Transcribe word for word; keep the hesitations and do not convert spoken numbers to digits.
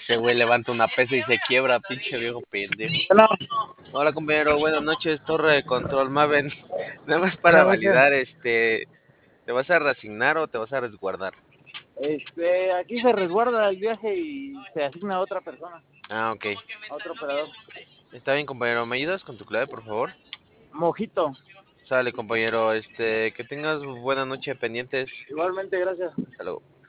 Ese güey levanta una pesa y se quiebra, pinche viejo pendejo. No, Hola compañero, buenas noches, torre de control Maven. Nada más para buenas noches. validar, este, ¿te vas a reasignar o te vas a resguardar? Este, aquí se resguarda el viaje y se asigna a otra persona, Ah, ok. a otro operador. Está bien, compañero. ¿Me ayudas con tu clave, por favor? Mojito. Sale, compañero. Este, que tengas buena noche pendientes. Igualmente, gracias. Hasta luego.